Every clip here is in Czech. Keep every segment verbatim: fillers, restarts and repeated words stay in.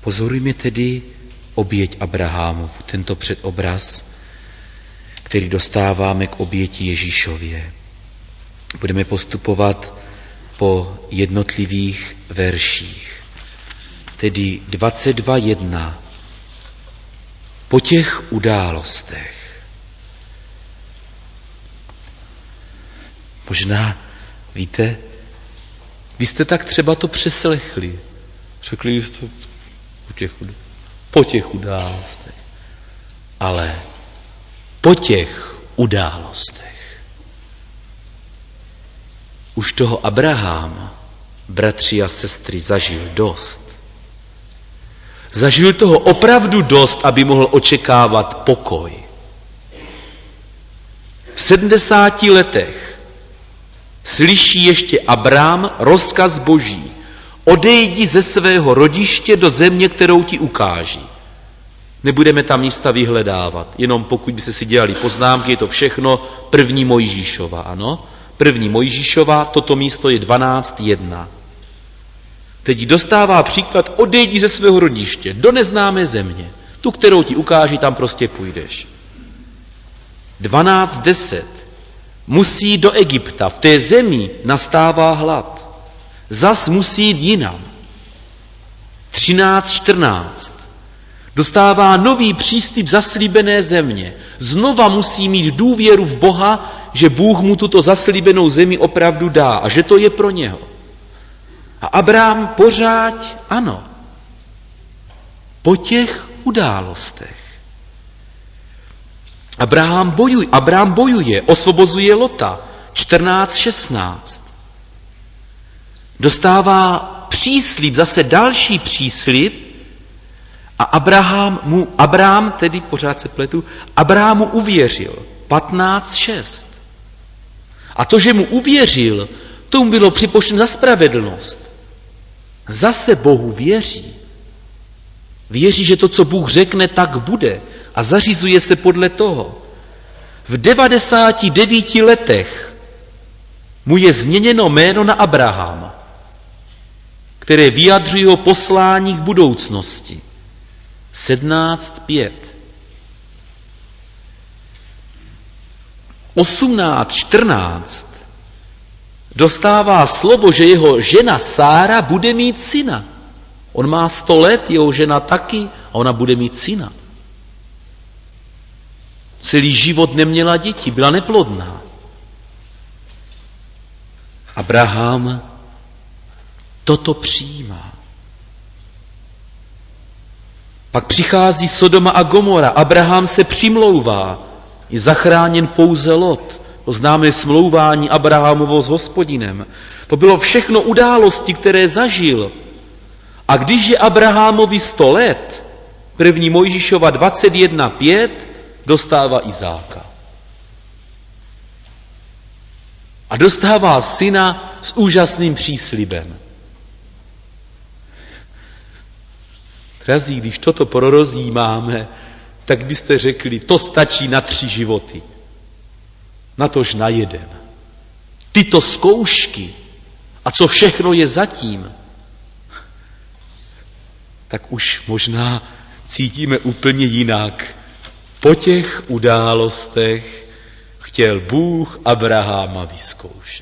Pozorujme tedy oběť Abrahamův, tento předobraz, který dostáváme k oběti Ježíšově. Budeme postupovat po jednotlivých verších, tedy dvacet dva jedna. Po těch událostech. Možná, víte, vy jste tak třeba to přeslechli. Řekli jste po těch, po těch událostech. Ale po těch událostech. Už toho Abraham, bratři a sestry, zažil dost. Zažil toho opravdu dost, aby mohl očekávat pokoj. V sedmdesáti letech slyší ještě Abrám rozkaz Boží. Odejdi ze svého rodiště do země, kterou ti ukáží. Nebudeme tam místa vyhledávat, jenom pokud by se si dělali poznámky, je to všechno první Mojžíšova, ano? První Mojžíšova, toto místo je dvanáct jedna. Teď dostává příklad, odejdi ze svého rodiště do neznámé země. Tu, kterou ti ukáží, tam prostě půjdeš. dvanáct deset. Musí do Egypta, v té zemi nastává hlad. Zas musí jít jinam. třináct čtrnáct. Dostává nový příslib zaslíbené země. Znova musí mít důvěru v Boha, že Bůh mu tuto zaslíbenou zemi opravdu dá a že to je pro něho. A Abrám pořád ano. Po těch událostech. Abraham bojuje, Abrám bojuje, osvobozuje Lota. čtrnáct šestnáct. Dostává příslib, zase další příslib a Abraham mu, Abrám, tedy pořád se pletu, Abrám mu uvěřil. patnáct šest. A to, že mu uvěřil, tomu bylo připočteno za spravedlnost. Zase Bohu věří. Věří, že to, co Bůh řekne, tak bude a zařizuje se podle toho. V devadesáti devíti letech mu je změněno jméno na Abrahama, které vyjadřuje jeho poslání k budoucnosti. sedmnáct pět. osmnáct čtrnáct dostává slovo, že jeho žena Sára bude mít syna. On má sto let, jeho žena taky a ona bude mít syna. Celý život neměla děti, byla neplodná. Abraham toto přijímá. Pak přichází Sodoma a Gomora. Abraham se přimlouvá. Je zachráněn pouze Lot. To známé smlouvání Abrahamovo s Hospodinem. To bylo všechno události, které zažil. A když je Abrahamovi sto let, první Mojžíšova dvacet jedna pět, dostává Izáka. A dostává syna s úžasným příslibem. Drazí, když toto prorozjímáme, tak byste řekli, to stačí na tři životy. Natož na jeden. Tyto zkoušky a co všechno je zatím, tak už možná cítíme úplně jinak. Po těch událostech chtěl Bůh Abraháma vyzkoušet.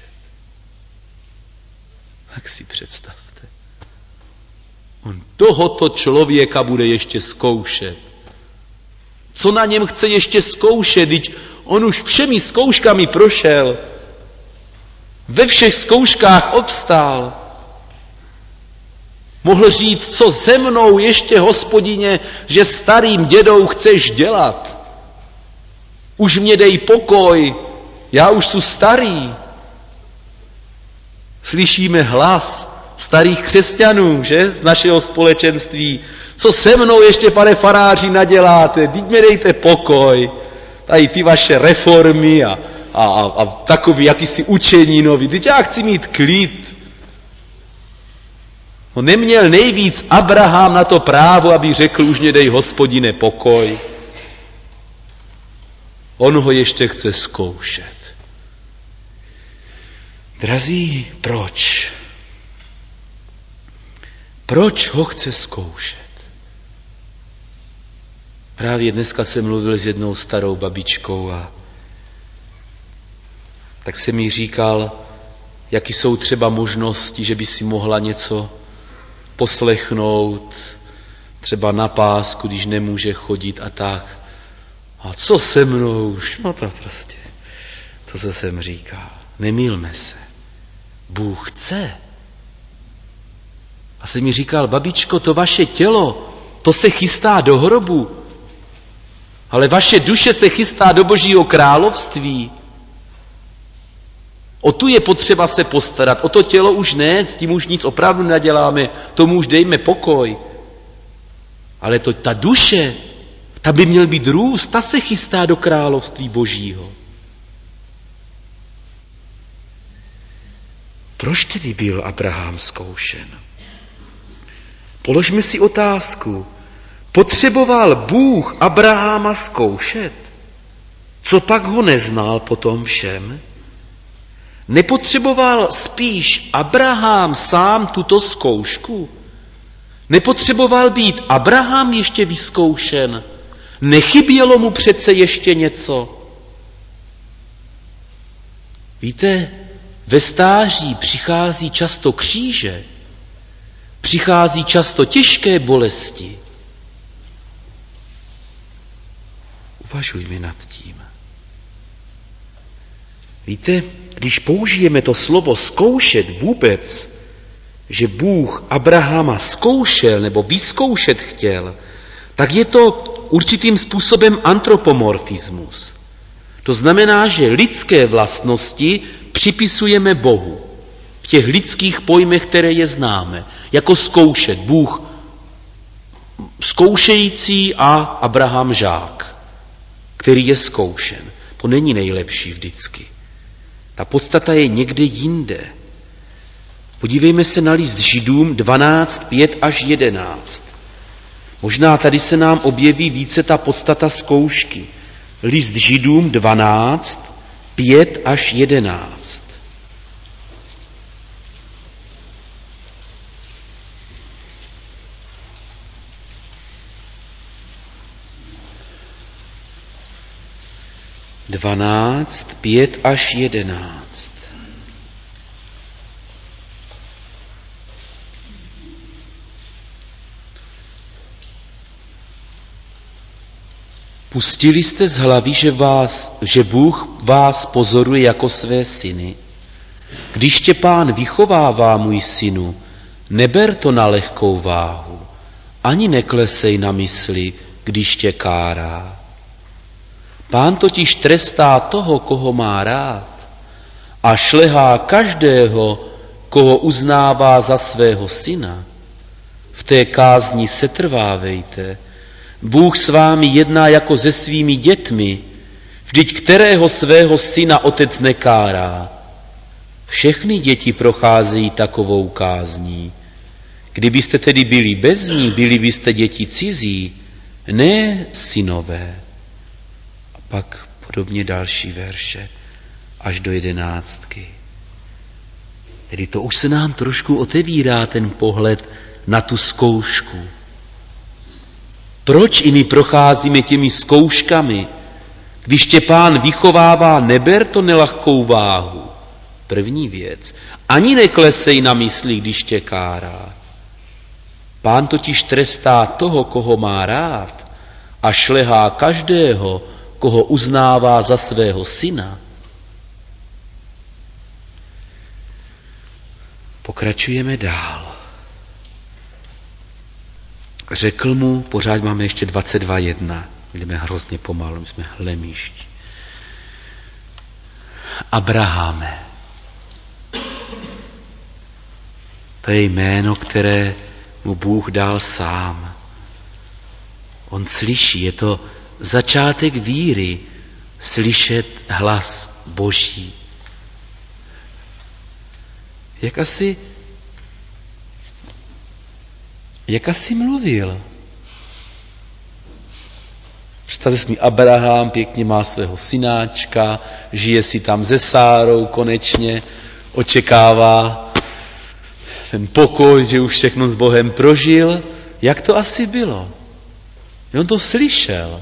Tak si představte. On tohoto člověka bude ještě zkoušet. Co na něm chce ještě zkoušet, když on už všemi zkouškami prošel. Ve všech zkouškách obstál. Mohl říct, co se mnou ještě, Hospodině, že starým dědou chceš dělat. Už mě dej pokoj, já už jsem starý. Slyšíme hlas starých křesťanů, že, z našeho společenství. Co se mnou ještě, pane faráři, naděláte, teď mě dejte pokoj. Tady ty vaše reformy a, a, a, a takový jakýsi učení nový. Teď já chci mít klid. No neměl nejvíc Abraham na to právo, aby řekl, už mě dej, Hospodine, pokoj. On ho ještě chce zkoušet. Drazí, proč? Proč ho chce zkoušet? Právě dneska jsem mluvil s jednou starou babičkou a tak jsem jí říkal, jaký jsou třeba možnosti, že by si mohla něco poslechnout, třeba na pásku, když nemůže chodit a tak. A co se mnou už? No to prostě, to, co jsem říkal. Nemýlme se. Bůh chce. A jsem mi říkal, babičko, to vaše tělo, to se chystá do hrobu, ale vaše duše se chystá do Božího království. O tu je potřeba se postarat, o to tělo už ne, s tím už nic opravdu neděláme, tomu už dejme pokoj. Ale to, ta duše, ta by měl být růst, ta se chystá do království Božího. Proč tedy byl Abraham zkoušen? Položme si otázku. Potřeboval Bůh Abrahama zkoušet? Co pak ho neznal po tom všem? Nepotřeboval spíš Abraham sám tuto zkoušku? Nepotřeboval být Abraham ještě vyzkoušen? Nechybělo mu přece ještě něco? Víte, ve stáří přichází často kříže, přichází často těžké bolesti. Uvažujme nad tím. Víte, když použijeme to slovo zkoušet vůbec, že Bůh Abrahama zkoušel nebo vyzkoušet chtěl, tak je to určitým způsobem antropomorfismus. To znamená, že lidské vlastnosti připisujeme Bohu. V těch lidských pojmech, které je známe. Jako zkoušet. Bůh zkoušející a Abraham žák, který je zkoušen. To není nejlepší vždycky. Ta podstata je někde jinde. Podívejme se na list Židům dvanáct, pět až jedenáct. Možná tady se nám objeví více ta podstata zkoušky. List Židům dvanáct, pět až jedenáct. Dvanáct, pět až jedenáct. Pustili jste z hlavy, že, vás, že Bůh vás pozoruje jako své syny. Když tě Pán vychovává, můj synu, neber to na lehkou váhu, ani neklesej na mysli, když tě kárá. Pán totiž trestá toho, koho má rád, a šlehá každého, koho uznává za svého syna. V té kázni setrvávejte. Bůh s vámi jedná jako se svými dětmi, vždyť kterého svého syna otec nekárá. Všechny děti procházejí takovou kázní. Kdybyste tedy byli bez ní, byli byste děti cizí, ne synové. A pak podobně další verše, až do jedenáctky. Tedy to už se nám trošku otevírá ten pohled na tu zkoušku. Proč i my procházíme těmi zkouškami? Když tě Pán vychovává, neber to nelahkou váhu. První věc. Ani neklesej na mysli, když tě kárá. Pán totiž trestá toho, koho má rád, a šlehá každého, koho uznává za svého syna. Pokračujeme dál. Řekl mu, pořád máme ještě dvacet dva jedna, jdeme hrozně pomalu, my jsme hlemíšti. Abrahame. To je jméno, které mu Bůh dal sám. On slyší, je to začátek víry, slyšet hlas Boží. Jak asi Jak asi mluvil? Představte si mi, Abraham pěkně má svého synáčka, žije si tam se Sárou konečně, očekává ten pokoj, že už všechno s Bohem prožil. Jak to asi bylo? On to slyšel.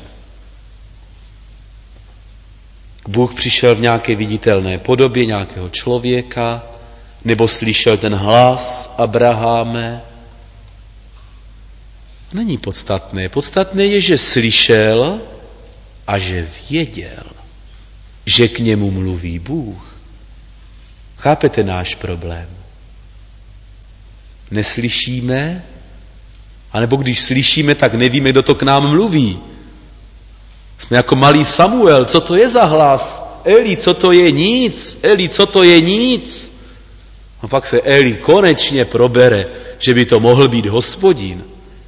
Bůh přišel v nějaké viditelné podobě nějakého člověka, nebo slyšel ten hlas Abraháme. Není podstatné. Podstatné je, že slyšel a že věděl, že k němu mluví Bůh. Chápete náš problém? Neslyšíme, anebo když slyšíme, tak nevíme, kdo to k nám mluví. Jsme jako malý Samuel, co to je za hlas? Eli, co to je? Nic. Eli, co to je? Nic. A pak se Eli konečně probere, že by to mohl být Hospodin.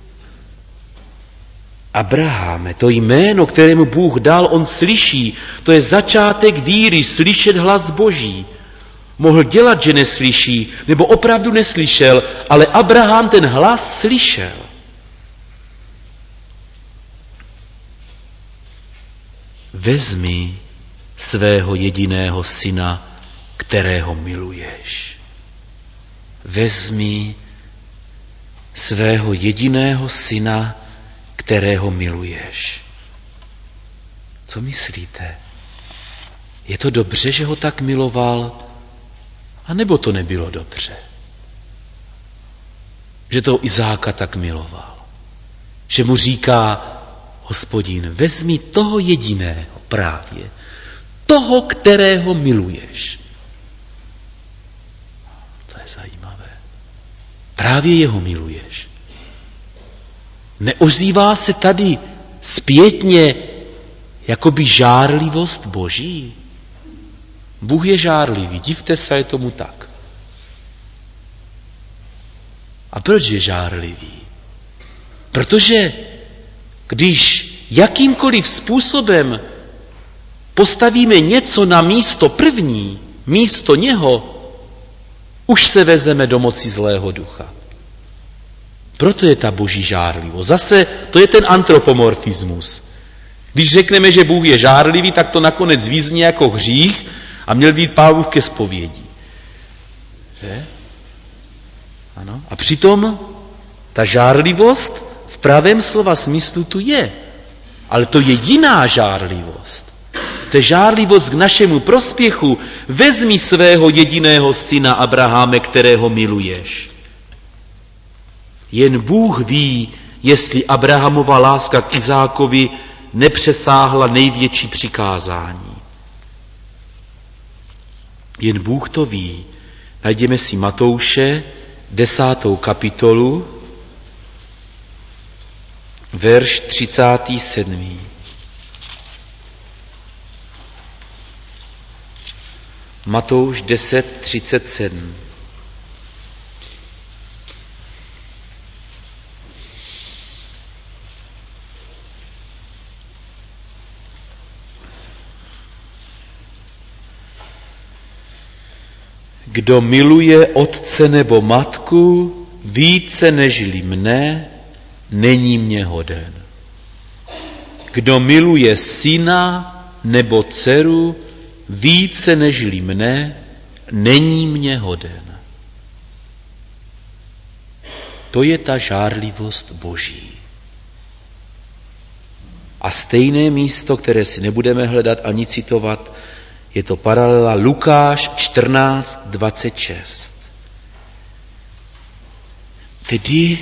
Abraháme, to jméno, kterému Bůh dal, on slyší. To je začátek víry, slyšet hlas Boží. Mohl dělat, že neslyší, nebo opravdu neslyšel, ale Abraham ten hlas slyšel. Vezmi svého jediného syna, kterého miluješ. Vezmi svého jediného syna, kterého miluješ. Co myslíte? Je to dobře, že ho tak miloval? A nebo to nebylo dobře? Že toho Izáka tak miloval. Že mu říká Hospodin, vezmi toho jediného právě. Toho, kterého miluješ. To je zajímavé. Právě jeho miluješ. Neozývá se tady zpětně jakoby žárlivost Boží? Bůh je žárlivý, divte se, je tomu tak. A proč je žárlivý? Protože když jakýmkoliv způsobem postavíme něco na místo první, místo něho, už se vezeme do moci zlého ducha. Proto je ta boží žárlivost. Zase to je ten antropomorfismus. Když řekneme, že Bůh je žárlivý, tak to nakonec vyzní jako hřích a měl být Pavlův ke zpovědi. Že? Ano. A přitom ta žárlivost v pravém slova smyslu tu je. Ale to je jiná žárlivost. To je žárlivost k našemu prospěchu. Vezmi svého jediného syna Abraháme, kterého miluješ. Jen Bůh ví, jestli Abrahamova láska k Izákovi nepřesáhla největší přikázání. Jen Bůh to ví. Najdeme si Matouše, desátou kapitolu, verš třicátý sedmý. Matouš deset třicet sedm. Kdo miluje otce nebo matku více nežli mne, není mě hoden. Kdo miluje syna nebo dceru více nežli mne, není mě hoden. To je ta žárlivost Boží. A stejné místo, které si nebudeme hledat ani citovat, je to paralela Lukáš čtrnáct dvacet šest. Tedy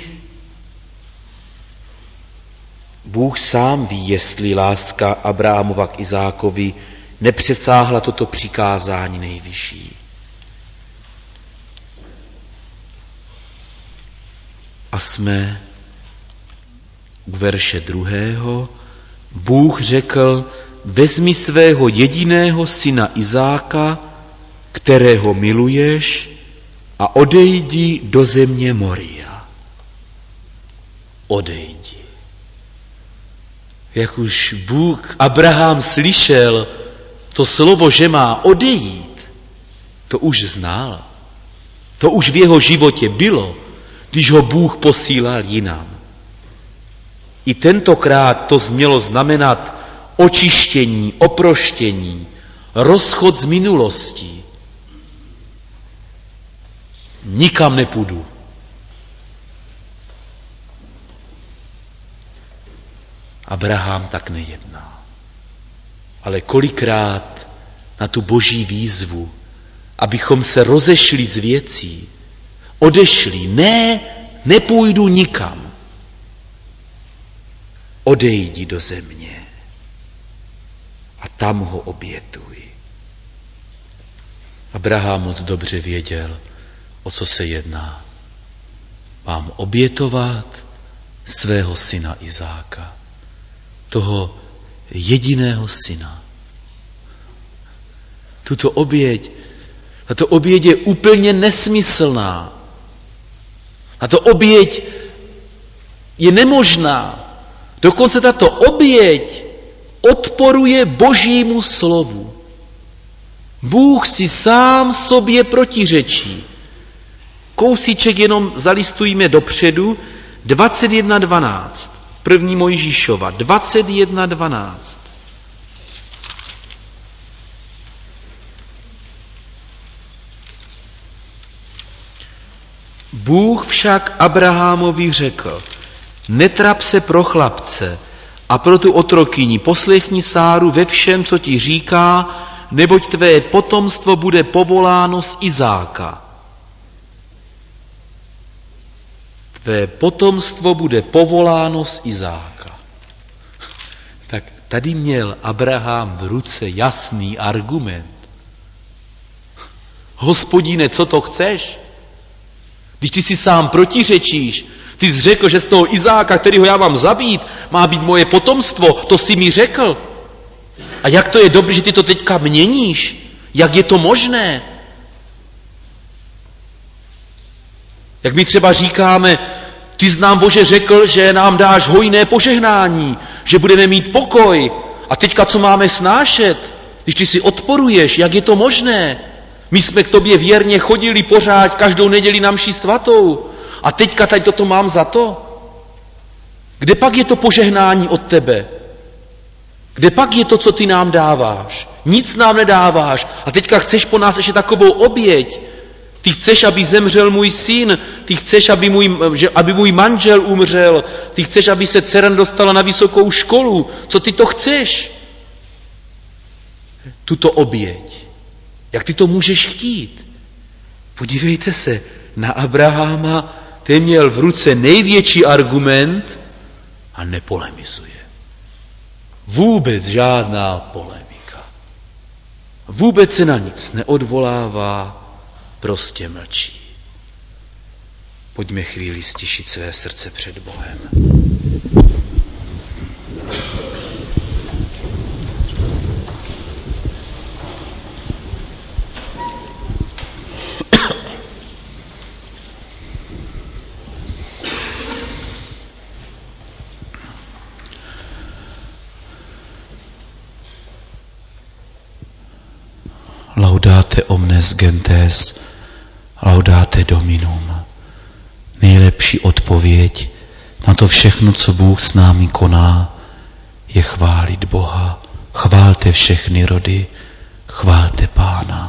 Bůh sám ví, jestli láska Abrahamova k Izákovi nepřesáhla toto přikázání nejvyšší. A jsme u verše druhého. Bůh řekl, vezmi svého jediného syna Izáka, kterého miluješ, a odejdi do země Moria. Odejdi. Jak už Bůh Abraham slyšel to slovo, že má odejít, to už znal. To už v jeho životě bylo, když ho Bůh posílal jinam. I tentokrát to mělo znamenat očištění, oproštění, rozchod z minulostí. Nikam nepůjdu. Abraham tak nejedná. Ale kolikrát na tu boží výzvu, abychom se rozešli z věcí, odešli, ne, nepůjdu nikam. Odejdi do země a tam ho obětuj. Abraham moc dobře věděl, o co se jedná. Mám obětovat svého syna Izáka, toho jediného syna. Tuto oběť, tato oběť je úplně nesmyslná. Tato oběť je nemožná. Dokonce tato oběť odporuje Božímu slovu. Bůh si sám sobě protiřečí. Kousíček jenom zalistujeme dopředu, dvacet jedna dvanáct, první Mojžíšova, dvacet jedna dvanáct. Bůh však Abrahamovi řekl, netrap se pro chlapce a pro tu otrokyni, poslechni Sáru ve všem, co ti říká, neboť tvé potomstvo bude povoláno z Izáka. Tvé potomstvo bude povoláno z Izáka. Tak tady měl Abraham v ruce jasný argument. Hospodine, co to chceš? Když ty si sám protiřečíš, ty jsi řekl, že z toho Izáka, kterýho já mám zabít, má být moje potomstvo, to jsi mi řekl. A jak to je dobré, že ty to teďka měníš? Jak je to možné? Jak my třeba říkáme, ty jsi nám, Bože, řekl, že nám dáš hojné požehnání, že budeme mít pokoj. A teďka co máme snášet? Když ty si odporuješ, jak je to možné? My jsme k tobě věrně chodili pořád každou neděli na mši svatou. A teďka tady toto mám za to? Kde pak je to požehnání od tebe? Kde pak je to, co ty nám dáváš? Nic nám nedáváš. A teďka chceš po nás ještě takovou oběť. Ty chceš, aby zemřel můj syn. Ty chceš, aby můj, aby můj manžel umřel. Ty chceš, aby se dcera dostala na vysokou školu. Co ty to chceš? Tuto oběť. Jak ty to můžeš chtít? Podívejte se na Abraháma, ten měl v ruce největší argument a nepolemizuje. Vůbec žádná polemika. Vůbec se na nic neodvolává, prostě mlčí. Pojďme chvíli stišit své srdce před Bohem. Laudate omnes gentes, laudate Dominum. Nejlepší odpověď na to všechno, co Bůh s námi koná, je chválit Boha. Chválte všechny rody, chválte Pána.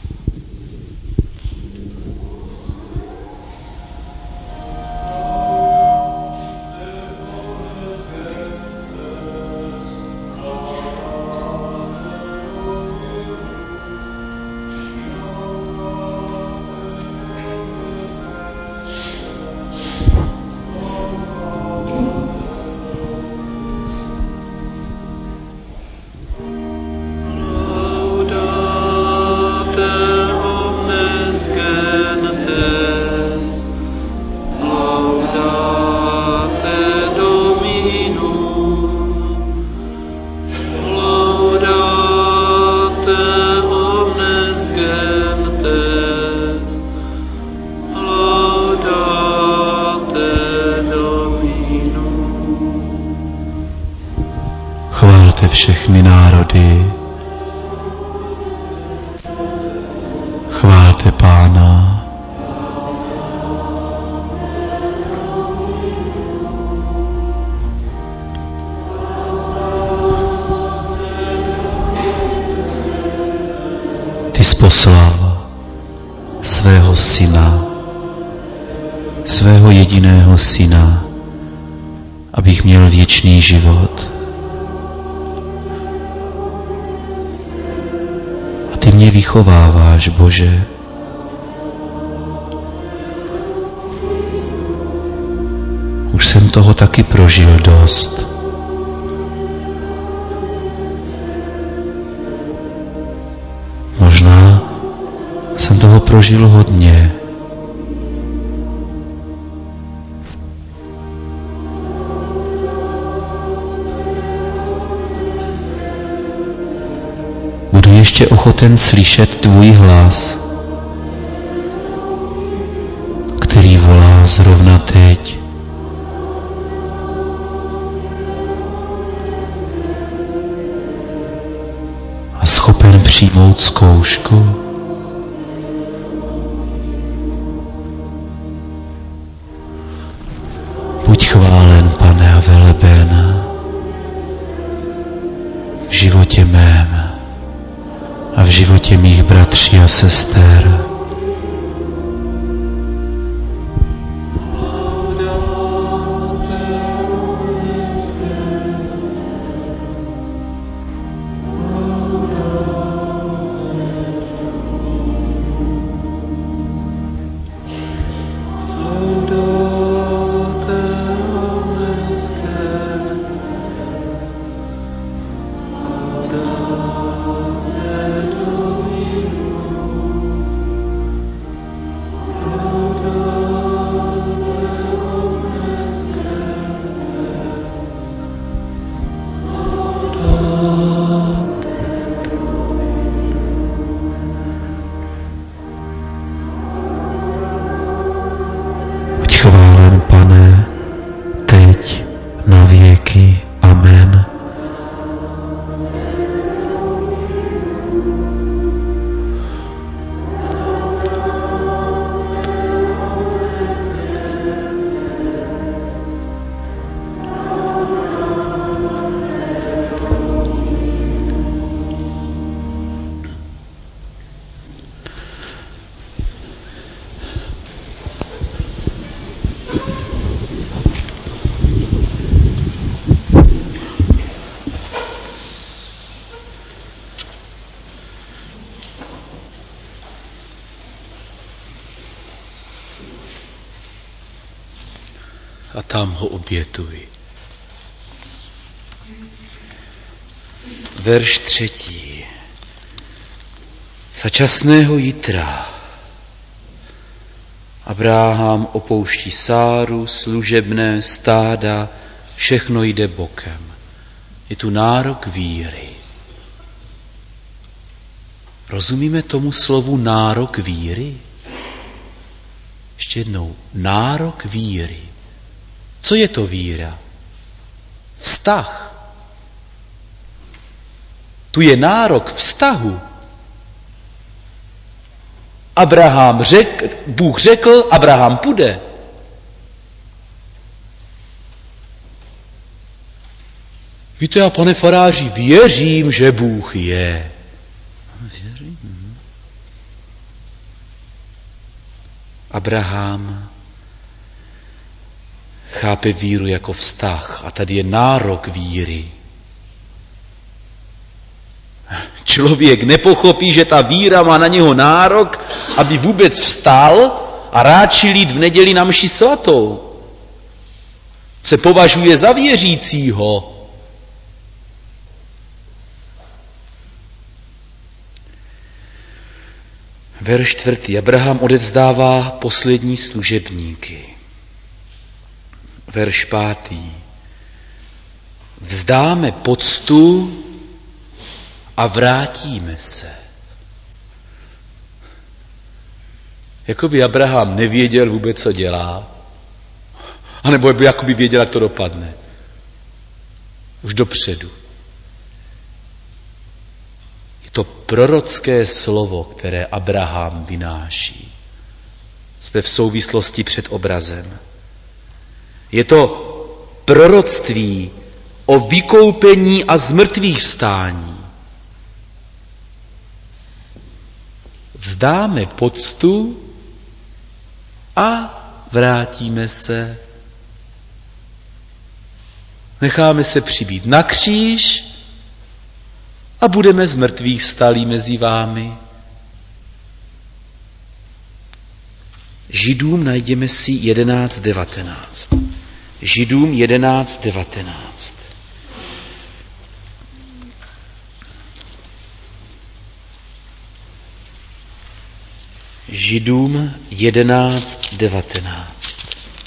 Všechny národy, chválte Pána. Ty jsi poslal svého syna, svého jediného syna, abych měl věčný život. A ty mě vychováváš, Bože. Už jsem toho taky prožil dost. Možná jsem toho prožil hodně. Budu ještě ochoten slyšet tvůj hlas, který volá zrovna teď. A schopen přijmout zkoušku. Buď chválen, Pane, a veleben v životě mém a v životě mých bratří a sester. Chválen, Pane, teď na věky. Amen. A tam ho obětuj. Verš třetí. Za časného jitra Abraham opouští Sáru, služebné, stáda, všechno jde bokem. Je tu nárok víry. Rozumíme tomu slovu nárok víry? Ještě jednou. Nárok víry. Co je to víra? Vztah. Tu je nárok vztahu. Abraham řekl, Bůh řekl, Abraham půjde. Víte, já, pane faráři, věřím, že Bůh je. Věřím. Abraham chápe víru jako vztah a tady je nárok víry. Člověk nepochopí, že ta víra má na něho nárok, aby vůbec vstal a ráčil jít v neděli na mši svatou. Se považuje za věřícího. Verš čtvrtý. Abraham odevzdává poslední služebníky. Verš pátý. Vzdáme poctu a vrátíme se. Jakoby Abraham nevěděl vůbec, co dělá. A nebo by jakoby věděl, jak to dopadne. Už dopředu. Je to prorocké slovo, které Abraham vynáší. Jsme v souvislosti před obrazem. Je to proroctví o vykoupení a zmrtvých vstání. Vzdáme poctu a vrátíme se. Necháme se přibít na kříž a budeme z mrtvých vstalí mezi vámi. Židům najdeme si jedenáct devatenáct. Židům jedenáct devatenáct. Židům jedenáct devatenáct.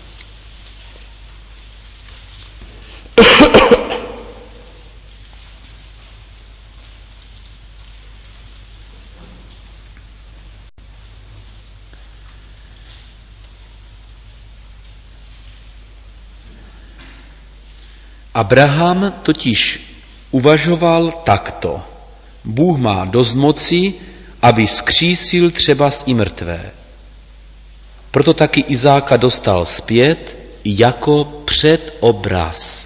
Abraham totiž uvažoval takto. Bůh má dost moci, aby vzkřísil třeba i mrtvé. Proto taky Izáka dostal zpět jako předobraz.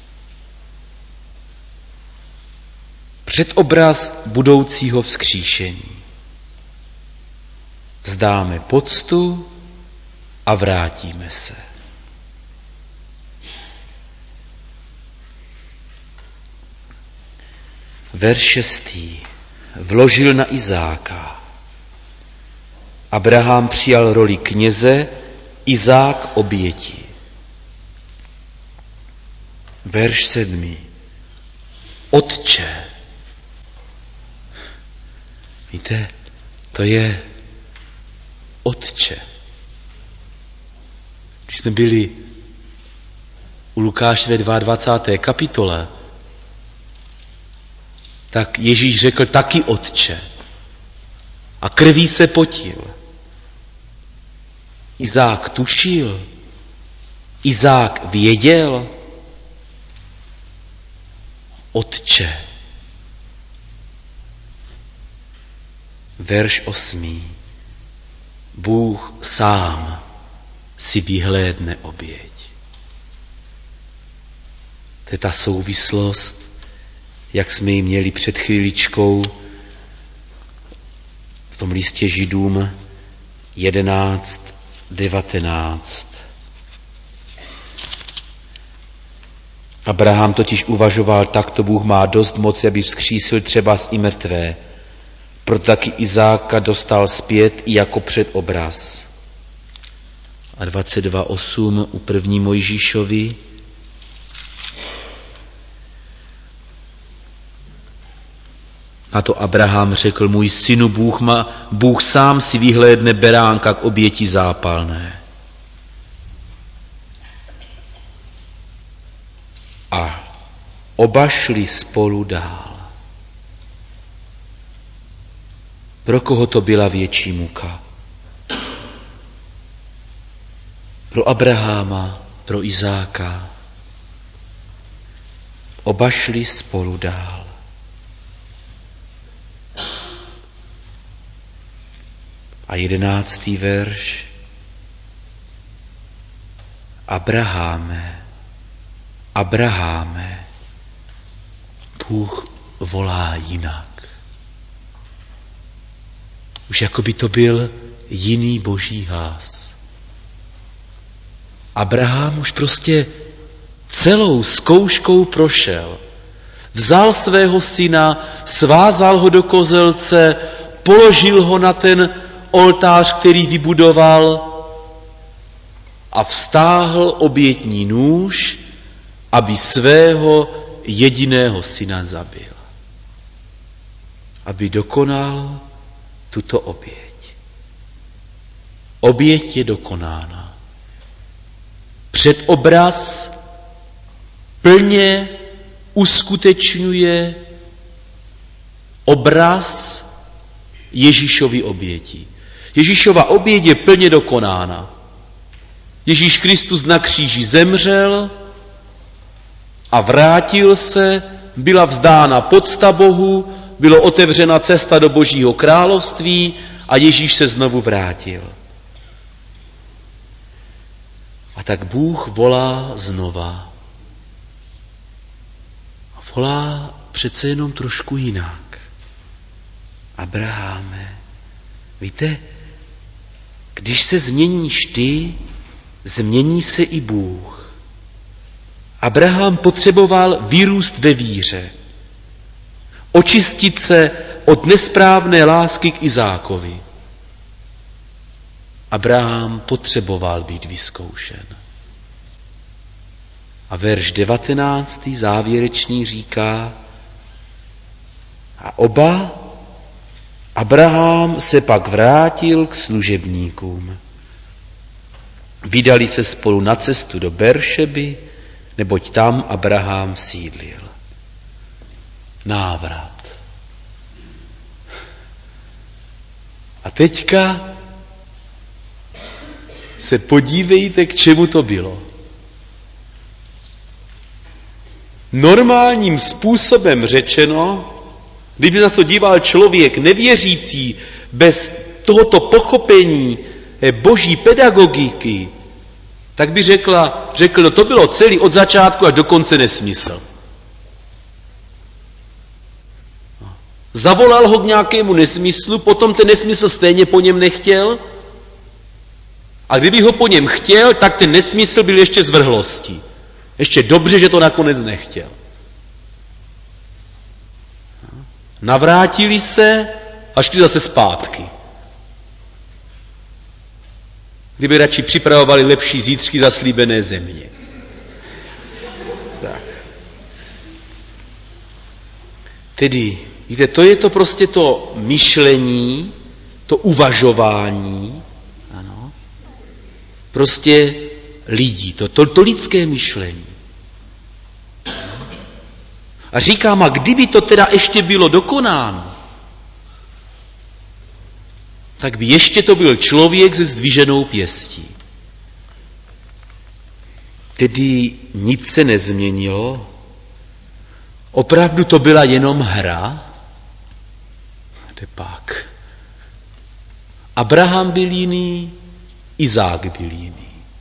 Předobraz budoucího vzkříšení. Vzdáme poctu a vrátíme se. Verš šestý. Vložil na Izáka. Abraham přijal roli kněze, Izák oběti. Verš sedmý. Otče. Víte, to je Otče. Když jsme byli u Lukáše ve dvacáté druhé kapitole, tak Ježíš řekl taky Otče. A krví se potil. Izák tušil. Izák věděl. Otče. Verš osmý. Bůh sám si vyhlédne oběť. To je ta souvislost, jak jsme ji měli před chvíličkou v tom listě Židům jedenáct devatenáct. Abraham totiž uvažoval, takto Bůh má dost moci, aby vzkřísil třeba i mrtvé. Proto taky Izáka dostal zpět i jako předobraz. A dvacet dva osm u první Mojžíšovi. A to Abraham řekl, můj synu, Bůh, má, Bůh sám si vyhlédne beránka k oběti zápalné. A oba šli spolu dál. Pro koho to byla větší muka? Pro Abraháma, pro Izáka. Oba šli spolu dál. A jedenáctý verš. Abraháme, Abraháme, Bůh volá jinak. Už jako by to byl jiný boží hlas. Abraham už prostě celou zkouškou prošel. Vzal svého syna, svázal ho do kozelce, položil ho na ten oltář, který vybudoval, a vztáhl obětní nůž, aby svého jediného syna zabil. Aby dokonal tuto oběť. Oběť je dokonána. Předobraz plně uskutečňuje obraz Ježíšovy oběti. Ježíšova oběť je plně dokonána. Ježíš Kristus na kříži zemřel a vrátil se, byla vzdána pocta Bohu, byla otevřena cesta do Božího království a Ježíš se znovu vrátil. A tak Bůh volá znova. Volá přece jenom trošku jinak. Abraháme, víte, když se změníš ty, změní se i Bůh. Abraham potřeboval vyrůst ve víře, očistit se od nesprávné lásky k Izákovi. Abraham potřeboval být vyzkoušen. A verš devatenáctý závěrečný říká: a oba Abraham se pak vrátil k služebníkům. Vydali se spolu na cestu do Beršeby, neboť tam Abraham sídlil. Návrat. A teďka se podívejte, k čemu to bylo. Normálním způsobem řečeno, kdyby na to díval člověk nevěřící, bez tohoto pochopení boží pedagogiky, tak by řekla, řekl, no to bylo celý od začátku až do konce nesmysl. Zavolal ho k nějakému nesmyslu, potom ten nesmysl stejně po něm nechtěl, a kdyby ho po něm chtěl, tak ten nesmysl byl ještě zvrhlostí. Ještě dobře, že to nakonec nechtěl. Navrátili se a šli zase zpátky. Kdyby radši připravovali lepší zítřky zaslíbené země. Tak. Tedy, víte, to je to prostě to myšlení, to uvažování, ano, prostě lidí, to, to, to lidské myšlení. A říkám, a kdyby to teda ještě bylo dokonáno, tak by ještě to byl člověk se zdviženou pěstí. Tedy nic se nezměnilo, opravdu to byla jenom hra. Kde pak? Abraham byl jiný, Izák byl jiný.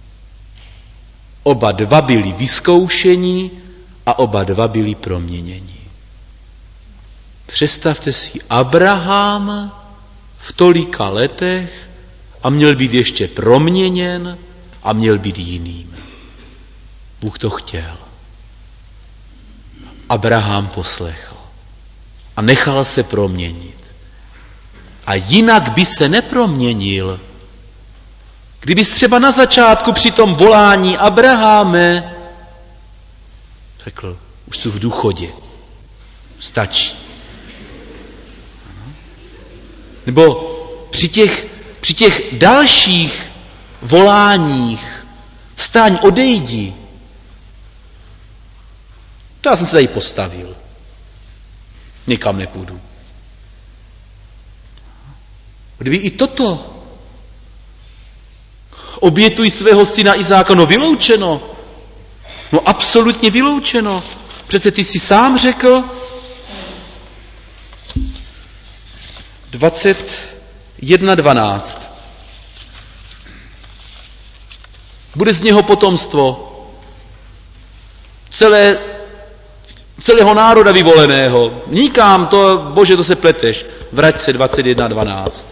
Oba dva byli vyzkoušeni a oba dva byli proměněni. Představte si, Abraham v tolika letech a měl být ještě proměněn a měl být jiným. Bůh to chtěl. Abraham poslechl a nechal se proměnit. A jinak by se neproměnil. Kdybys třeba na začátku při tom volání Abraháme řekl, už jsou v důchodě, stačí. Nebo při těch, při těch dalších voláních vstaň, odejdi. To já jsem se tady postavil. Nikam nepůjdu. Kdyby i toto obětuj svého syna Izáka, no vyloučeno. No absolutně vyloučeno. Přece ty jsi sám řekl, dvacet jedna dvanáct. Bude z něho potomstvo celé, celého národa vyvoleného. Nikam, to, Bože, to se pleteš. Vrať se dvacet jedna dvanáct.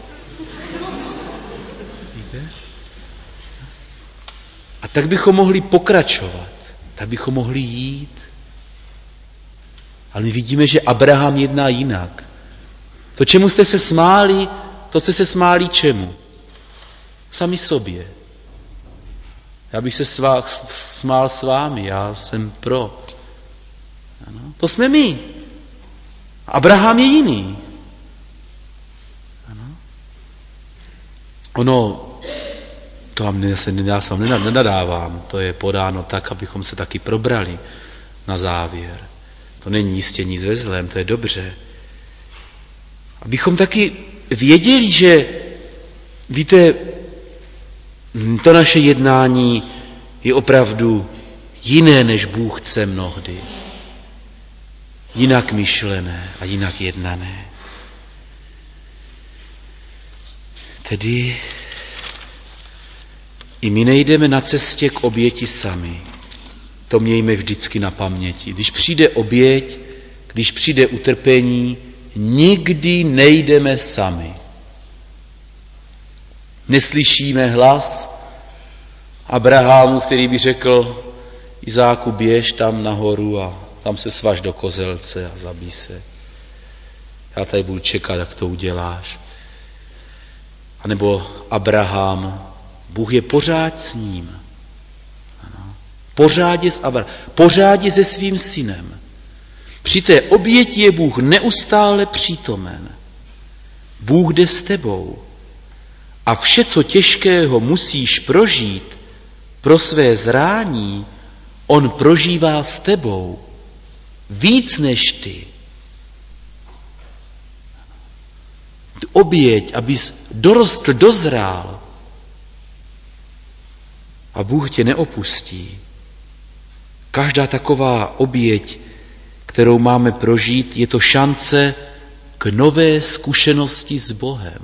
A tak bychom mohli pokračovat, tak bychom mohli jít. Ale my vidíme, že Abraham jedná jinak. To, čemu jste se smáli, to jste se smáli čemu? Sami sobě. Já bych se svá, smál s vámi, já jsem pro. Ano, to jsme my. Abraham je jiný. Ano. Ono, to vám ne, já se vám nenadávám, to je podáno tak, abychom se taky probrali na závěr. To není jistě nic ve zlém, to je dobře. Abychom taky věděli, že, víte, to naše jednání je opravdu jiné, než Bůh chce mnohdy. Jinak myšlené a jinak jednané. Tedy i my nejdeme na cestě k oběti sami. To mějme vždycky na paměti. Když přijde oběť, když přijde utrpení, nikdy nejdeme sami. Neslyšíme hlas Abrahamu, který by řekl, Izáku, běž tam nahoru a tam se svaž do kozelce a zabij se. Já tady budu čekat, jak to uděláš. A nebo Abraham, Bůh je pořád s ním. Ano. Pořád je s Abrahamem, pořád je se svým synem. Při té oběti je Bůh neustále přítomen. Bůh jde s tebou. A vše, co těžkého musíš prožít pro své zrání, on prožívá s tebou víc než ty. Oběť, abys dorostl, dozrál. A Bůh tě neopustí. Každá taková oběť, kterou máme prožít, je to šance k nové zkušenosti s Bohem.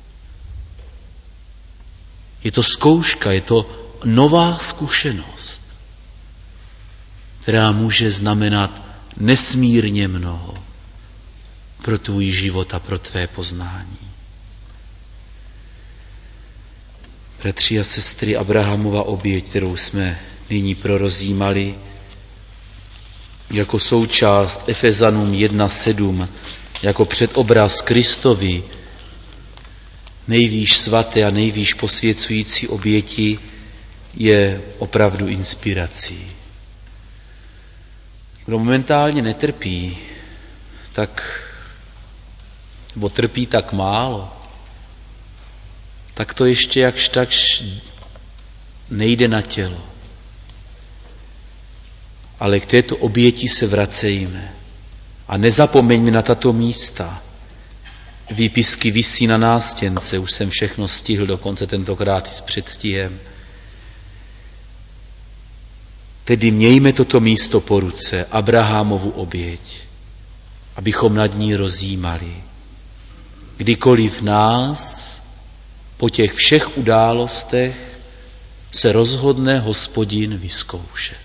Je to zkouška, je to nová zkušenost, která může znamenat nesmírně mnoho pro tvůj život a pro tvé poznání. Bratři a sestry, Abrahamova oběť, kterou jsme nyní prorozímali, jako součást Efezanům jedna sedm, jako předobraz Kristovi, nejvýš svaté a nejvýš posvěcující oběti, je opravdu inspirací. Kdo momentálně netrpí, tak, nebo trpí tak málo, tak to ještě jakž takž nejde na tělo. Ale k této oběti se vracejme a nezapomeňme na tato místa. Výpisky visí na nástěnce, už jsem všechno stihl, dokonce tentokrát i s předstihem. Tedy mějme toto místo po ruce, Abrahamovu oběť, abychom nad ní rozjímali. Kdykoliv nás po těch všech událostech se rozhodne Hospodin vyzkoušet.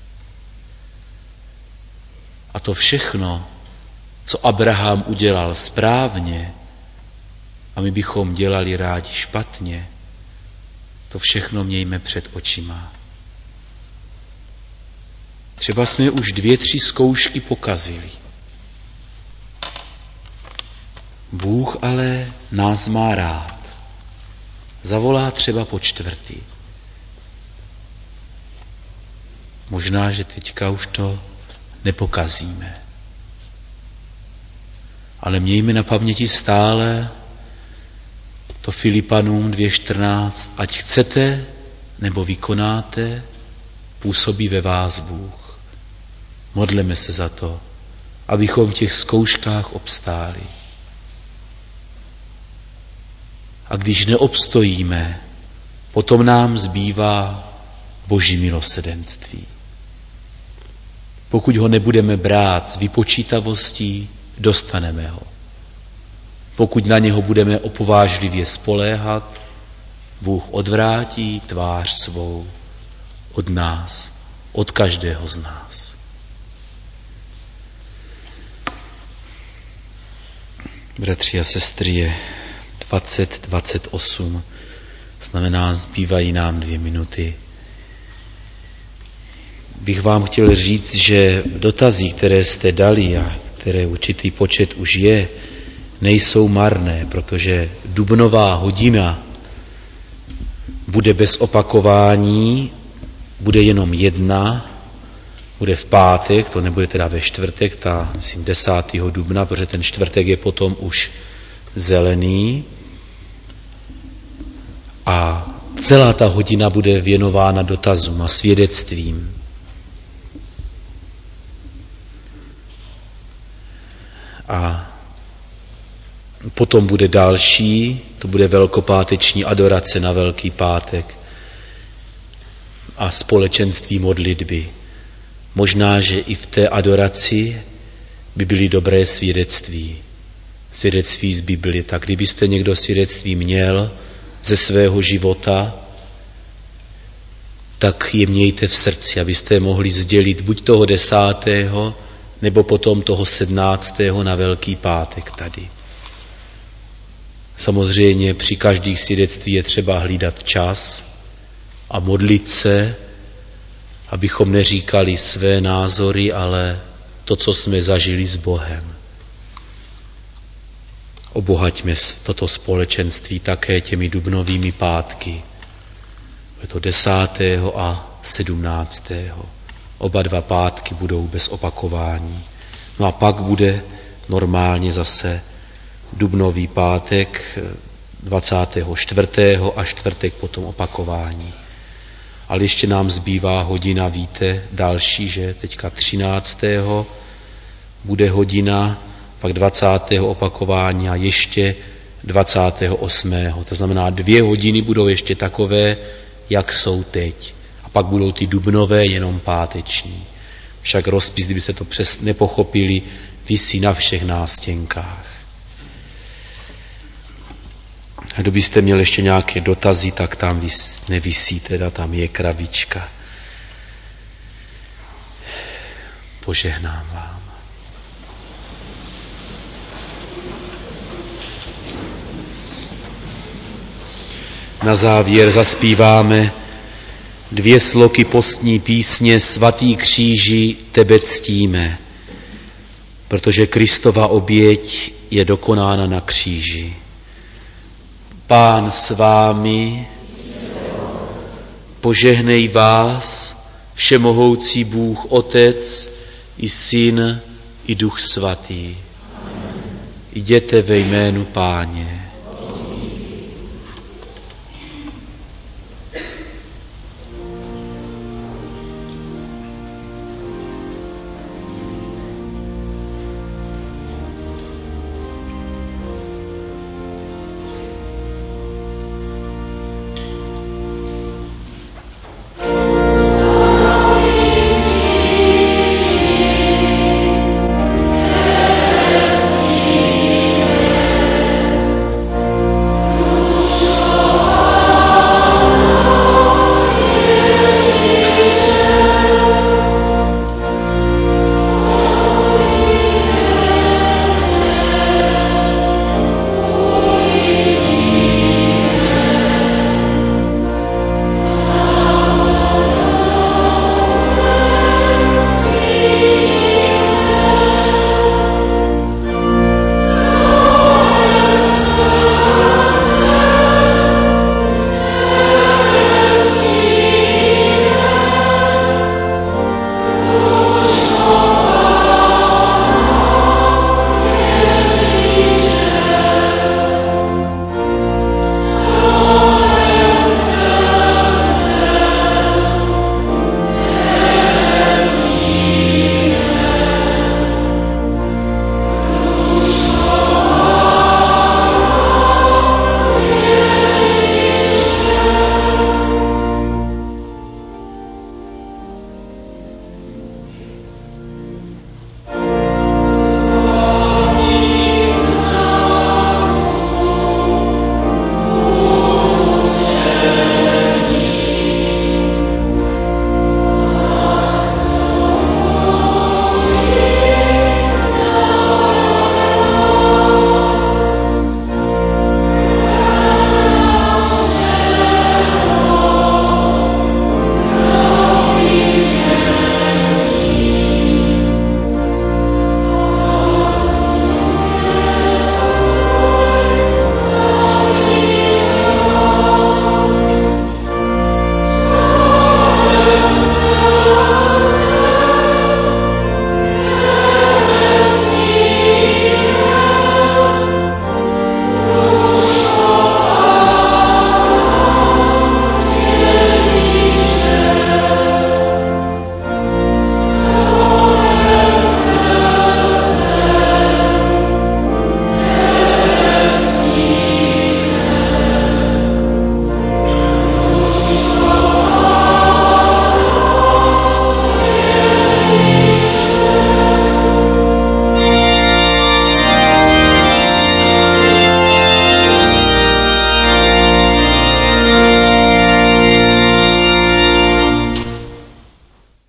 A to všechno, co Abraham udělal správně a my bychom dělali rádi špatně, to všechno mějme před očima. Třeba jsme už dvě, tři zkoušky pokazili. Bůh ale nás má rád. Zavolá třeba po čtvrtý. Možná, že teďka už to nepokazíme. Ale mějme na paměti stále to Filipanům dvě čtrnáct, ať chcete nebo vykonáte, působí ve vás Bůh. Modleme se za to, abychom v těch zkouškách obstáli. A když neobstojíme, potom nám zbývá Boží milosrdenství. Pokud ho nebudeme brát s vypočítavostí, dostaneme ho. Pokud na něho budeme opovážlivě spoléhat, Bůh odvrátí tvář svou od nás, od každého z nás. Bratři a sestry, je dvacet dvacet osm, znamená, zbývají nám dvě minuty. Bych vám chtěl říct, že dotazy, které jste dali a které určitý počet už je, nejsou marné, protože dubnová hodina bude bez opakování, bude jenom jedna, bude v pátek, to nebude teda ve čtvrtek, ta, myslím, desátého dubna, protože ten čtvrtek je potom už zelený. A celá ta hodina bude věnována dotazům a svědectvím. A potom bude další, to bude velkopáteční adorace na Velký pátek a společenství modlitby. Možná, že i v té adoraci by byly dobré svědectví. Svědectví z Biblie. Tak kdybyste někdo svědectví měl ze svého života, tak je mějte v srdci, abyste je mohli sdělit buď toho desátého, nebo potom toho sedmnáctého na Velký pátek tady. Samozřejmě při každých svědectví je třeba hlídat čas a modlit se, abychom neříkali své názory, ale to, co jsme zažili s Bohem. Obohaťme toto společenství také těmi dubnovými pátky. Je to desátého a sedmnáctého Oba dva pátky budou bez opakování. No a pak bude normálně zase dubnový pátek dvacátého čtvrtého a čtvrtek potom opakování. Ale ještě nám zbývá hodina, víte, další, že teďka třináctého bude hodina, pak dvacátého opakování a ještě dvacátého osmého To znamená, dvě hodiny budou ještě takové, jak jsou teď. A pak budou ty dubnové jenom páteční. Však rozpis, kdybyste to přes nepochopili, visí na všech nástěnkách. A kdybyste měli ještě nějaké dotazy, tak tam vis, nevisí, teda tam je krabička. Požehnám vám. Na závěr zaspíváme dvě sloky postní písně Svatý kříži, tebe ctíme, protože Kristova oběť je dokonána na kříži. Pán s vámi, požehnej vás všemohoucí Bůh Otec i Syn i Duch Svatý. Jděte ve jménu Páně.